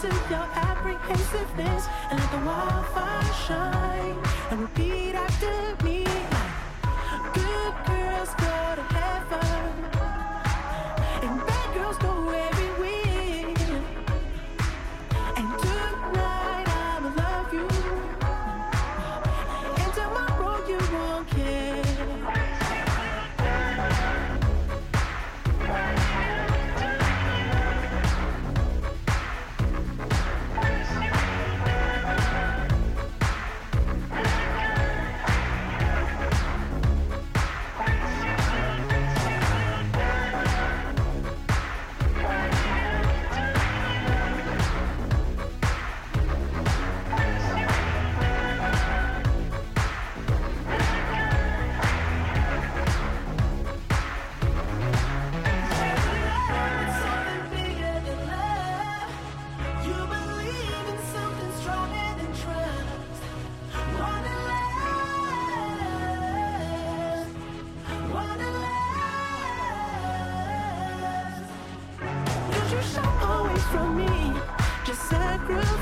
loosen your apprehensiveness and let the wildfire shine. And repeat after me like good girls go to heaven and bad girls go everywhere. And tonight I'ma love you, and tomorrow you won't care. From me, just sacrifice.